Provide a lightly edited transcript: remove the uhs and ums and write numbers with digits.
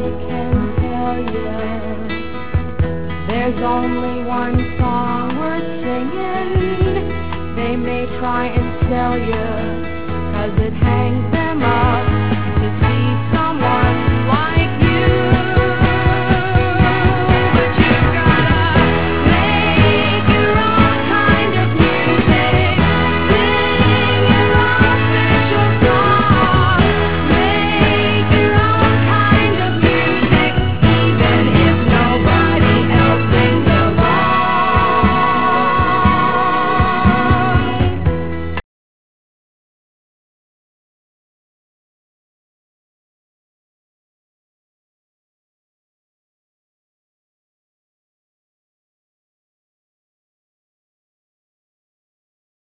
can tell you there's only one song worth singing. They may try and sell you 'cause it hangs